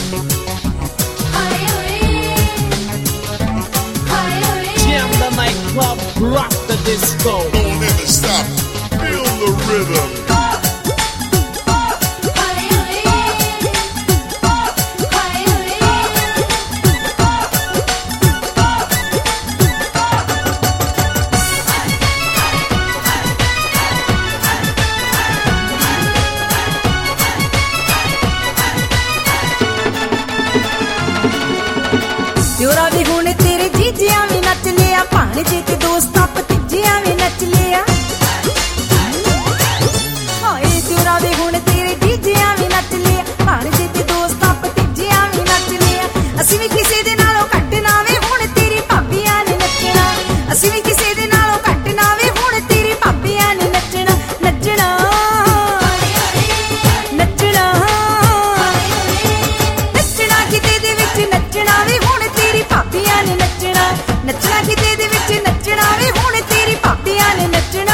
Jam the nightclub, rock the disco. Don't ever stop, feel the rhythm. जोरा भी हुण तेरे जीजिया भी नच लिया, भाणजे ते दोस्तां भतीजिया भी नच लिया। हाय जोरा भी हुण तेरे जीजिया भी नच लिया, भाणजे ते दोस्तां भतीजिया भी नच लिया। असीं भी किसे दे नालों घट ना वे हुण तेरी भाबियां ने नचना, असीं भी किसे दे नालों घट ना वे हुण तेरी भाबियां ने नचना। नचना नचना नचना किते दे विच नचना वे हुण तेरी भाबियां ने नचना, नचना किते दे विच नचना वे हुण तेरी भाबियां ने नचना।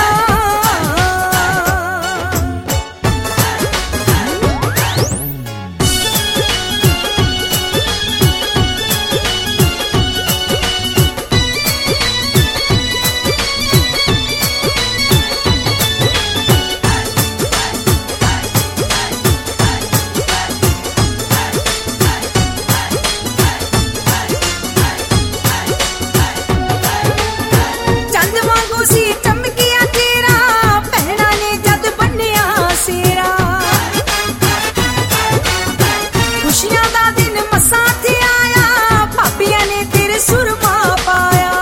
चंद वांगू सी चमकिया तेरा, भैणा ने जद बन्निया सेरा। खुशियां दा दिन मसां ते आया, भाबियां ने तेरे सुरमा पाया।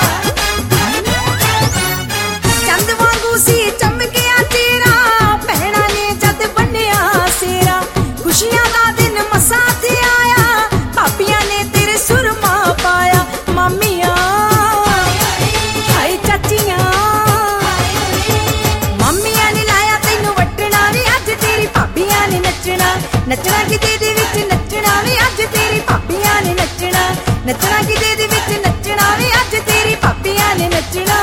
चंद वांगू सी चमकिया तेरा, भैणा ने जद बन्निया सेरा। खुशियां दा दिन मसां ते आया, भाबियां ने तेरे सुरमा पाया। मामियां हाय चाचियां, मामियां ने लाया तैनू वटना वे, अज तेरी भाबियां ने नचना। नचना किते दे विच नचना वे, अज तेरी भाबियां ने नचना, नचना किते दे विच नचना वे, अज तेरी भाबियां ने नचना।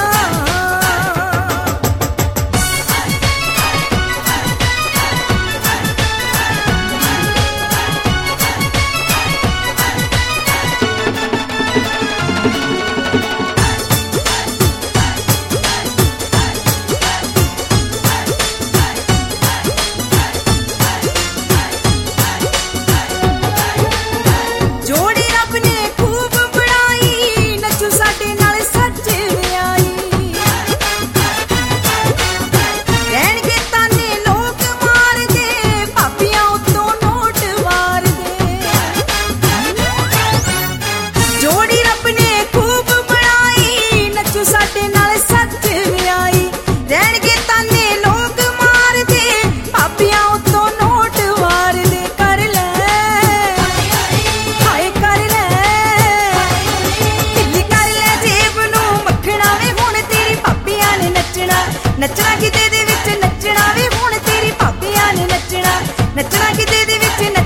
जोड़ी रब ने खूब बनाई, नचू साडे नाल सच विआई। रहणगे ताने लोक मारदे, भाबियां उत्तों नोट वारदे। जोड़ी रब ने खूब बनाई, नचू साडे नाल सच विआई। रहणगे ताने लोक मारदे, भाबियां उत्तों नोट वारदे। कर ले हाय कर ले, ढिल्ली कर ले जेब नूं मखना वे, हुण तेरी भाबियां ने नचना। नचना किते दे विच नचना वे, हुण तेरी भाबियां ने नचना, नचना किते दे विच